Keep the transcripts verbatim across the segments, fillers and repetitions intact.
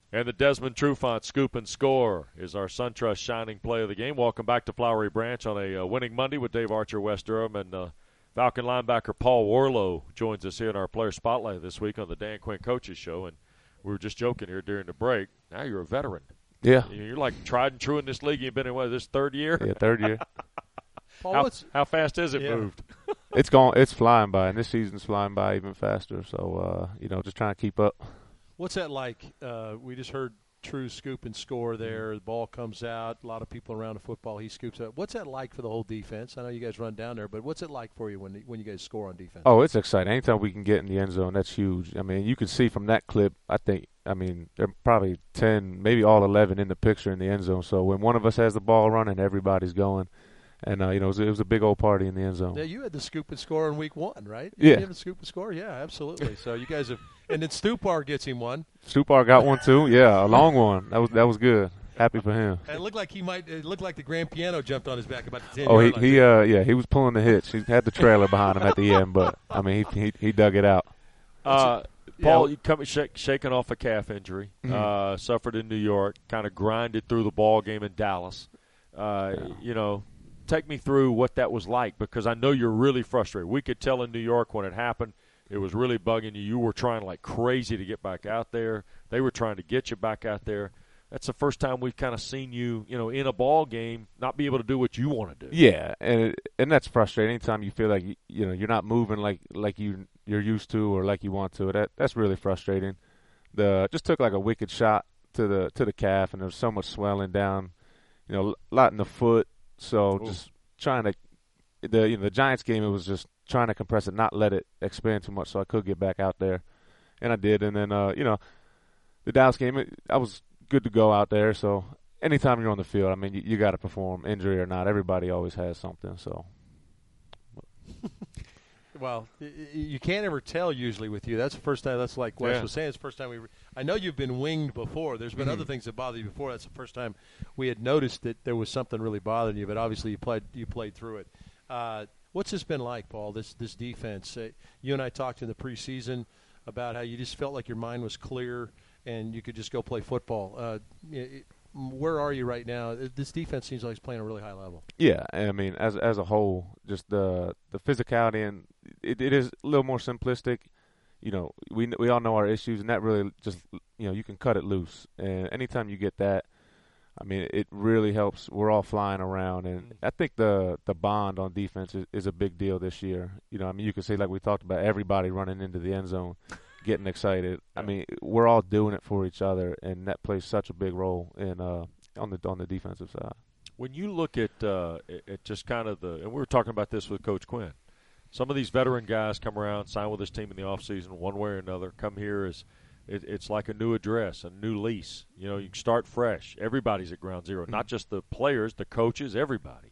And the Desmond Trufant scoop and score is our SunTrust shining play of the game. Welcome back to Flowery Branch on a uh, winning Monday with Dave Archer, West Durham, and uh, Falcon linebacker Paul Warlow joins us here in our player spotlight this week on the Dan Quinn Coaches Show. And we were just joking here during the break. Now you're a veteran. Yeah. You're like tried and true in this league. You've been in, what, this third year? Yeah, third year. Paul, how, what's, how fast is it yeah. moved? It's going. It's flying by, and this season's flying by even faster. So, uh, you know, just trying to keep up. What's that like? Uh, we just heard True scoop and score there. The ball comes out. A lot of people around the football. He scoops up. What's that like for the whole defense? I know you guys run down there, but what's it like for you when when you guys score on defense? Oh, it's exciting. Anytime we can get in the end zone, that's huge. I mean, you can see from that clip, I think, I mean, there are probably ten, maybe all eleven in the picture in the end zone. So when one of us has the ball running, everybody's going. And, uh, you know, it was, it was a big old party in the end zone. Yeah, you had the scoop and score in week one, right? Yeah. You had the scoop and score? Yeah, absolutely. So you guys have – and then Stupar gets him one. Stupar got one too. Yeah, a long one. That was that was good. Happy for him. And it looked like he might – it looked like the grand piano jumped on his back about the ten Oh, he, line. he uh, yeah, he was pulling the hitch. He had the trailer behind him at the end, but, I mean, he he, he dug it out. Uh, Paul, yeah. you come shake, shaking off a calf injury, Mm-hmm. uh, suffered in New York, kind of grinded through the ball game in Dallas. Uh, Yeah. You know, take me through what that was like, because I know you're really frustrated. We could tell in New York when it happened, it was really bugging you. You were trying like crazy to get back out there. They were trying to get you back out there. That's the first time we've kind of seen you, you know, in a ball game not be able to do what you want to do. Yeah, and and that's frustrating. Anytime you feel like you, you know you're not moving like like you you're used to or like you want to, that that's really frustrating. The just took like a wicked shot to the to the calf, and there was so much swelling down, you know, a lot in the foot. So Ooh. just trying to the you know the Giants game, it was just trying to compress it, not let it expand too much, so I could get back out there, and I did. And then uh, you know, the Dallas game, it, I was good to go out there. So anytime you're on the field, I mean, you, you got to perform, injury or not. Everybody always has something. So. Well, y- y- you can't ever tell usually with you. That's the first time. That's like Wes Yeah. was saying. It's the first time we. Re- I know you've been winged before. There's been Mhm. other things that bother you before. That's the first time we had noticed that there was something really bothering you. But obviously, you played. You played through it. Uh, what's this been like, Paul? This this defense. Uh, you and I talked in the preseason about how you just felt like your mind was clear and you could just go play football. Uh, it, where are you right now? This defense seems like it's playing a really high level. Yeah, I mean, as as a whole, just the the physicality, and it, it is a little more simplistic. You know, we we all know our issues, and that really just, you know, you can cut it loose. And anytime you get that, I mean, it really helps. We're all flying around, and I think the the bond on defense is, is a big deal this year. You know, I mean, you can see, like we talked about, everybody running into the end zone, getting excited. I mean, we're all doing it for each other, and that plays such a big role in uh on the on the defensive side. When you look at uh, at just kind of the, and we were talking about this with Coach Quinn, some of these veteran guys come around, sign with this team in the offseason one way or another, come here as it, it's like a new address, a new lease. You know, you start fresh. Everybody's at ground zero, not just the players, the coaches, everybody.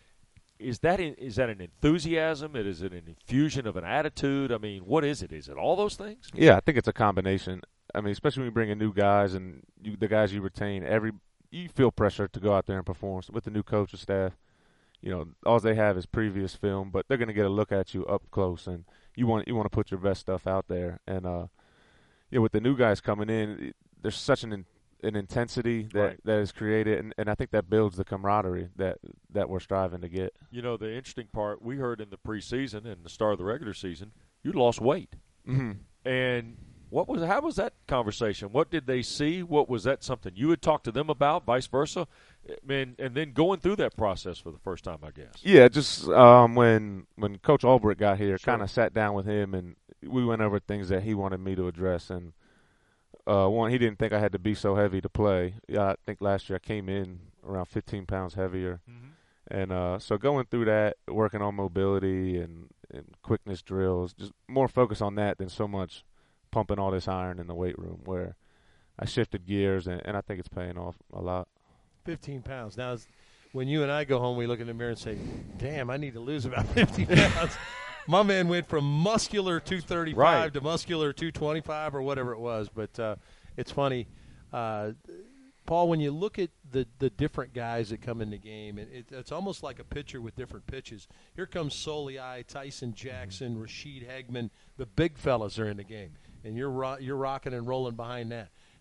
Is that in, is that an enthusiasm? Is it an infusion of an attitude? I mean, what is it? Is it all those things? Yeah, I think it's a combination. I mean, especially when you bring in new guys and you, the guys you retain, every you feel pressure to go out there and perform with the new coaching staff. You know, all they have is previous film, but they're going to get a look at you up close, and you want you want to put your best stuff out there. And uh, yeah, with the new guys coming in, there's such an an intensity that, Right. that is created, and, and I think that builds the camaraderie that that we're striving to get. You know, the interesting part, we heard in the preseason and the start of the regular season, you lost weight. Mm-hmm. And what was how was that conversation? What did they see? What was that something you had talked to them about, vice versa? I mean, and then going through that process for the first time, I guess. Yeah, just um, when when Coach Albrecht got here, Sure. kind of sat down with him, and we went over things that he wanted me to address. And uh, one, he didn't think I had to be so heavy to play. Yeah, I think last year I came in around fifteen pounds heavier. Mm-hmm. And uh, so going through that, working on mobility and, and quickness drills, just more focus on that than so much pumping all this iron in the weight room, where I shifted gears, and, and I think it's paying off a lot. fifteen pounds. Now, when you and I go home, we look in the mirror and say, damn, I need to lose about fifty pounds. My man went from muscular two thirty-five Right. to muscular two twenty-five or whatever it was. But uh, it's funny. Uh, Paul, when you look at the, the different guys that come in the game, it, it, it's almost like a pitcher with different pitches. Here comes Soliai, Tyson Jackson, Rashid Hegman. The big fellas are in the game, and you're ro- you're rocking and rolling behind that.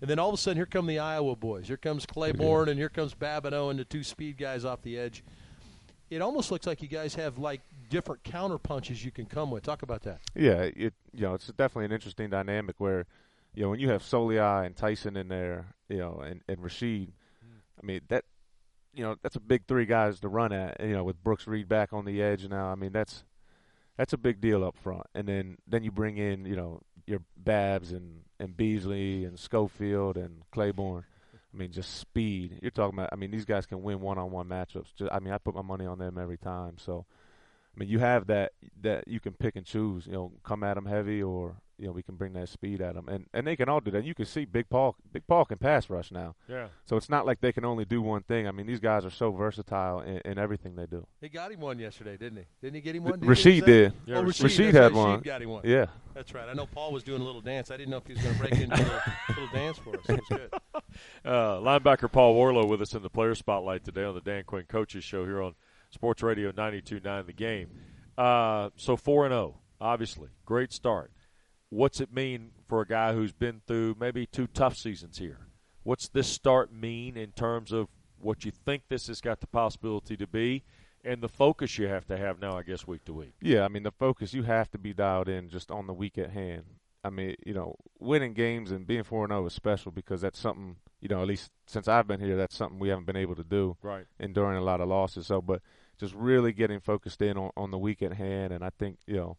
And then all of a sudden, here come the Iowa boys. Here comes Claiborne, and here comes Babineau and the two speed guys off the edge. It almost looks like you guys have, like, different counter punches you can come with. Talk about that. Yeah, it you know, it's definitely an interesting dynamic where, you know, when you have Soliai and Tyson in there, you know, and, and Rasheed, mm. I mean, that, you know, that's a big three guys to run at, you know, with Brooks Reed back on the edge now. I mean, that's that's a big deal up front. And then, then you bring in, you know, your Babs and, and Beasley and Schofield and Claiborne. I mean, just speed. You're talking about, I mean, these guys can win one-on-one matchups. Just, I mean, I put my money on them every time. So, I mean, you have that that you can pick and choose, you know, come at them heavy or, you know, we can bring that speed at them. And and they can all do that. And you can see Big Paul Big Paul can pass rush now. Yeah. So it's not like they can only do one thing. I mean, these guys are so versatile in, in everything they do. He got him one yesterday, didn't he? Didn't he get him one? Did Rasheed did. Yeah, oh, Rasheed, Rasheed Rasheed had Rasheed one. got him one. Yeah. That's right. I know Paul was doing a little dance. I didn't know if he was going to break into a little, little dance for us. It was good. Uh, linebacker Paul Warlow with us in the player spotlight today on the Dan Quinn Coaches Show here on Sports Radio ninety-two point nine The Game. Uh, so four and oh, obviously. Great start. What's it mean for a guy who's been through maybe two tough seasons here? What's this start mean in terms of what you think this has got the possibility to be and the focus you have to have now, I guess, week to week? Yeah, I mean, the focus, you have to be dialed in just on the week at hand. I mean, you know, winning games and being four and oh is special because that's something, you know, at least since I've been here, that's something we haven't been able to do right. enduring a lot of losses. So, but just really getting focused in on, on the week at hand, and I think, you know,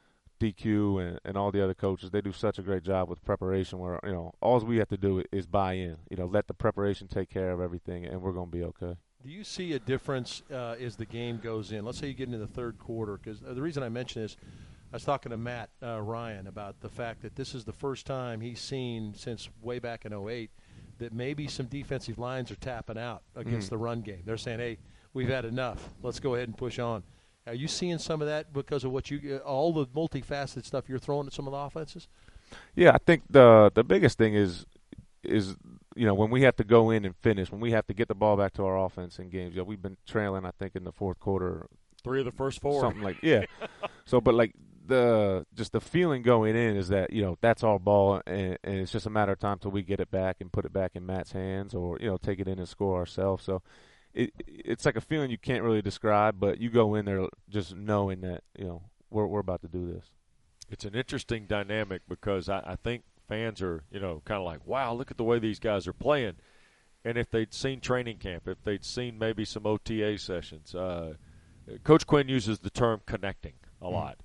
D Q and, and all the other coaches, they do such a great job with preparation where, you know, all we have to do is buy in. You know, let the preparation take care of everything, and we're going to be okay. Do you see a difference uh, as the game goes in? Let's say you get into the third quarter, because the reason I mention is I was talking to Matt uh, Ryan about the fact that this is the first time he's seen since way back in oh eight that maybe some defensive lines are tapping out against mm-hmm. the run game. They're saying, hey, we've had enough. Let's go ahead and push on. Are you seeing some of that because of what you all the multifaceted stuff you're throwing at some of the offenses? Yeah, I think the the biggest thing is is you know when we have to go in and finish, when we have to get the ball back to our offense in games. Yeah, we've been trailing, I think, in the fourth quarter, three of the first four, something like yeah. So, but like the just the feeling going in is that you know that's our ball, and, and it's just a matter of time till we get it back and put it back in Matt's hands, or you know take it in and score ourselves. So. It, it's like a feeling you can't really describe, but you go in there just knowing that, you know, we're we're about to do this. It's an interesting dynamic because I, I think fans are, you know, kind of like, wow, look at the way these guys are playing. And if they'd seen training camp, if they'd seen maybe some O T A sessions, uh, Coach Quinn uses the term connecting a lot.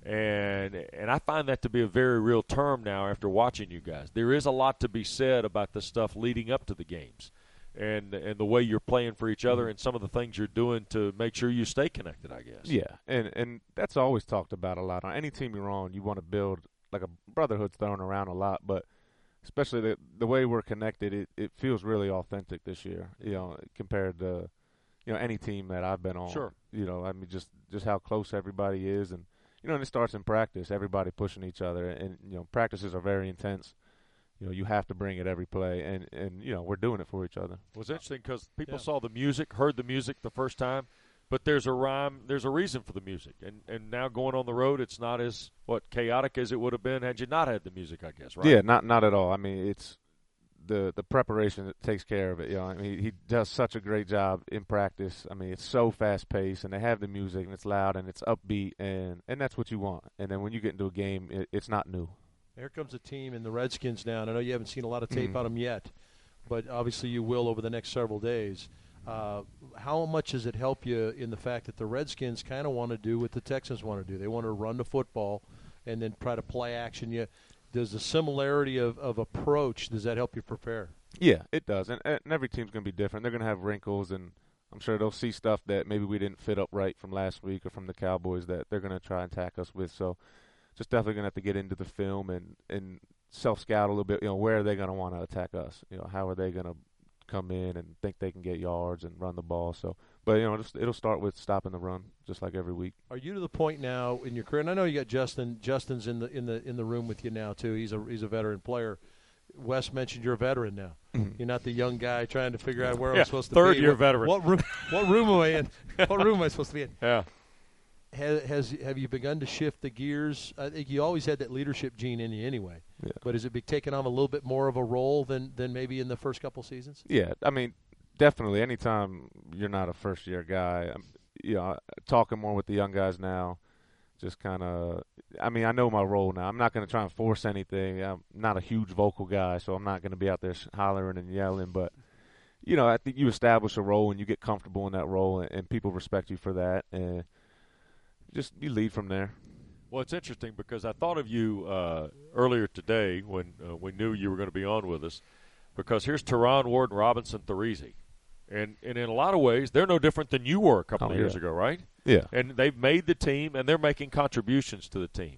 And and I find that to be a very real term now after watching you guys. There is a lot to be said about the stuff leading up to the games. And and the way you're playing for each other and some of the things you're doing to make sure you stay connected, I guess. Yeah, and and that's always talked about a lot. On any team you're on, you want to build like a brotherhood's thrown around a lot, but especially the the way we're connected, it, it feels really authentic this year. You know, compared to you know any team that I've been on. Sure. You know, I mean, just just how close everybody is, and you know, and it starts in practice. Everybody pushing each other, and you know, practices are very intense. You know, you have to bring it every play, and, and you know, we're doing it for each other. It was interesting because people yeah. saw the music, heard the music the first time, but there's a rhyme, there's a reason for the music. And and now going on the road, it's not as, what, chaotic as it would have been had you not had the music, I guess, right? Yeah, not not at all. I mean, it's the the preparation that takes care of it. You know, I mean, he, he does such a great job in practice. I mean, it's so fast-paced, and they have the music, and it's loud, and it's upbeat, and, and that's what you want. And then when you get into a game, it, it's not new. Here comes a team in the Redskins now. And I know you haven't seen a lot of tape mm-hmm. on them yet, but obviously you will over the next several days. Uh, how much does it help you in the fact that the Redskins kind of want to do what the Texans want to do? They want to run the football and then try to play action. You, does the similarity of, of approach, does that help you prepare? Yeah, it does. And, and every team's going to be different. They're going to have wrinkles, and I'm sure they'll see stuff that maybe we didn't fit up right from last week or from the Cowboys that they're going to try and attack us with. So just definitely going to have to get into the film and, and self-scout a little bit. You know, where are they going to want to attack us? You know, how are they going to come in and think they can get yards and run the ball? So, but, you know, just, it'll start with stopping the run, just like every week. Are you to the point now in your career, and I know you got Justin. Justin's in the in the in the room with you now too. He's a he's a veteran player. Wes mentioned you're a veteran now. Mm-hmm. You're not the young guy trying to figure out where yeah, I'm supposed to third be. Third year what, veteran. What room? What room am I in? What room am I supposed to be in? Yeah. Has, has have you begun to shift the gears? I think you always had that leadership gene in you anyway. Yeah. But is it be taking on a little bit more of a role than, than maybe in the first couple seasons? Yeah, I mean, definitely. Anytime you're not a first year guy, I'm, you know, talking more with the young guys now, just kind of. I mean, I know my role now. I'm not going to try and force anything. I'm not a huge vocal guy, so I'm not going to be out there hollering and yelling. But you know, I think you establish a role and you get comfortable in that role, and, and people respect you for that, and just you lead from there. Well, it's interesting because I thought of you uh, earlier today when uh, we knew you were going to be on with us, because here's Teron Ward and Robinson Thurese. And, and in a lot of ways, they're no different than you were a couple oh, of yeah. years ago, right? Yeah. And they've made the team, and they're making contributions to the team.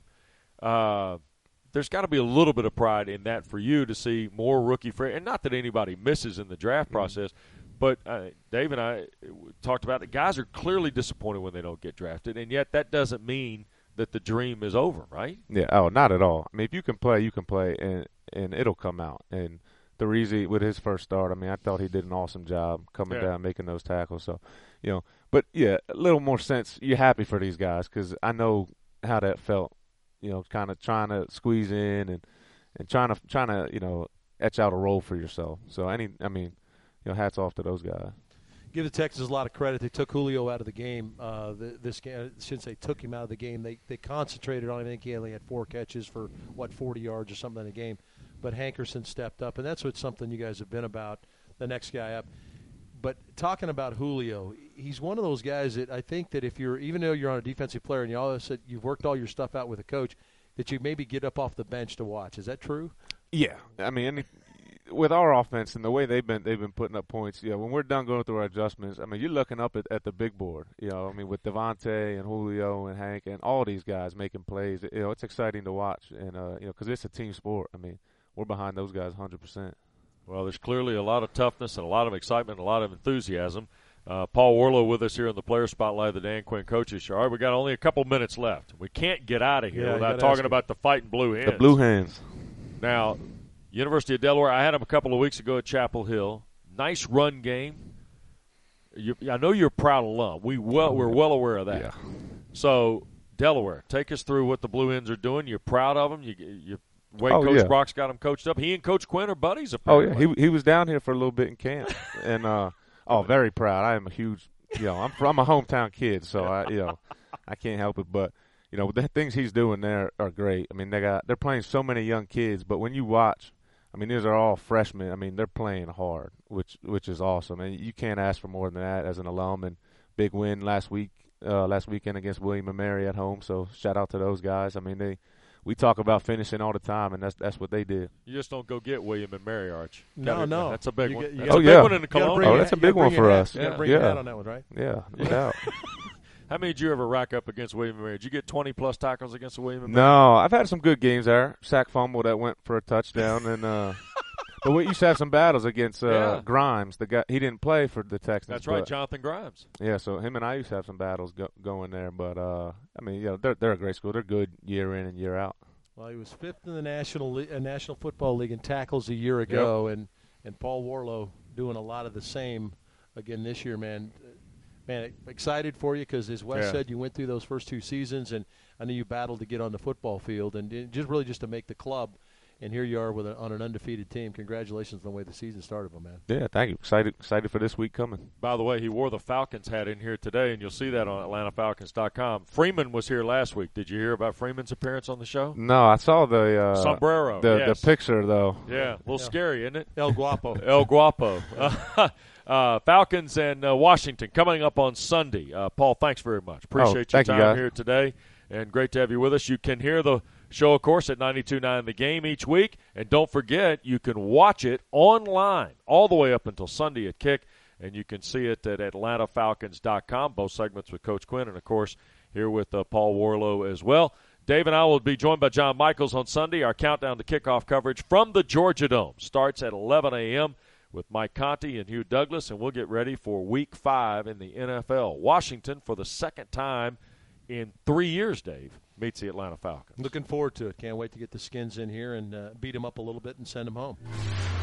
Uh, there's got to be a little bit of pride in that for you to see more rookie free. And not that anybody misses in the draft mm-hmm. process, but uh, Dave and I talked about it. Guys are clearly disappointed when they don't get drafted, and yet that doesn't mean that the dream is over, right? Yeah. Oh, not at all. I mean, if you can play, you can play, and, and it'll come out. And Thurese, with his first start, I mean, I thought he did an awesome job coming yeah. down, making those tackles. So, you know, but, yeah, a little more sense. You're happy for these guys because I know how that felt, you know, kind of trying to squeeze in and, and trying to, trying to, you know, etch out a role for yourself. So, any, I mean, you know, hats off to those guys. Give the Texans a lot of credit. They took Julio out of the game. Uh, the, this game, since they took him out of the game, they, they concentrated on him. I think he only had four catches for, what, forty yards or something in the game. But Hankerson stepped up, and that's what something you guys have been about, the next guy up. But talking about Julio, he's one of those guys that I think that if you're, even though you're on a defensive player and you all said you've worked all your stuff out with a coach, that you maybe get up off the bench to watch. Is that true? Yeah. I mean, any, with our offense and the way they've been they've been putting up points, yeah, when we're done going through our adjustments, I mean, you're looking up at, at the big board. You know, I mean, with Devontae and Julio and Hank and all these guys making plays, you know, it's exciting to watch. And, uh, you know, because it's a team sport. I mean, we're behind those guys one hundred percent. Well, there's clearly a lot of toughness and a lot of excitement, and a lot of enthusiasm. Uh, Paul Warlow with us here in the Player Spotlight of the Dan Quinn Coaches Show. All right, we got only a couple minutes left. We can't get out of here yeah, without talking about the Fighting Blue Hens. The Blue Hens. Now, University of Delaware, I had them a couple of weeks ago at Chapel Hill. Nice run game. You, I know you're a proud alum. We well, we're well aware of that. Yeah. So, Delaware, take us through what the Blue Hens are doing. You're proud of them. You, you way oh, Coach yeah. Brock's got them coached up. He and Coach Quinn are buddies, Oh, apparently. yeah. He he was down here for a little bit in camp. and, uh, oh, very proud. I am a huge, you know, I'm, I'm a hometown kid, so, I you know, I can't help it. But, you know, the things he's doing there are great. I mean, they got they're playing so many young kids, but when you watch, I mean, these are all freshmen. I mean, they're playing hard, which which is awesome. And you can't ask for more than that as an alum. And big win last week, uh, last weekend against William and Mary at home. So shout out to those guys. I mean, they we talk about finishing all the time, and that's that's what they did. You just don't go get William and Mary Arch. No, gotta, no, that's a big you one. Get, you that's gotta, a big oh, yeah. one in the Cologne. Oh, that's a big one for us. You got to yeah. bring yeah. your hat on that one, right? Yeah, no doubt. How many did you ever rack up against William and Mary? Did you get twenty plus tackles against William and Mary? No, I've had some good games there. Sack fumble that went for a touchdown, and uh, but we used to have some battles against uh, Yeah. Grimes. The guy he didn't play for the Texans. That's right, but, Jonathan Grimes. Yeah, so him and I used to have some battles go, going there. But uh, I mean, yeah, they're they're a great school. They're good year in and year out. Well, he was fifth in the National Le- uh, National Football League in tackles a year ago, Yep. and, and Paul Warlow doing a lot of the same again this year, man. Man, excited for you because, as Wes Yeah. said, you went through those first two seasons, and I know you battled to get on the football field, and it- just really just to make the club. And here you are with a, on an undefeated team. Congratulations on the way the season started, my man. Yeah, thank you. Excited excited for this week coming. By the way, he wore the Falcons hat in here today, and you'll see that on Atlanta Falcons dot com. Freeman was here last week. Did you hear about Freeman's appearance on the show? No, I saw the uh, Sombrero. the yes. the picture though. Yeah, a little Yeah. scary, isn't it? El Guapo. El Guapo. Uh, uh, Falcons and uh, Washington coming up on Sunday. Uh, Paul, thanks very much. Appreciate your thank you, time guys. here today, and great to have you with us. You can hear the show, of course, at ninety-two point nine The Game each week, and don't forget, you can watch it online all the way up until Sunday at Kick, and you can see it at Atlanta Falcons dot com, both segments with Coach Quinn, and, of course, here with uh, Paul Warlow as well. Dave and I will be joined by John Michaels on Sunday. Our countdown to kickoff coverage from the Georgia Dome starts at eleven a.m. with Mike Conti and Hugh Douglas, and we'll get ready for Week five in the N F L. Washington, for the second time in three years, Dave, meets the Atlanta Falcons. Looking forward to it. Can't wait to get the Skins in here and uh, beat them up a little bit and send them home.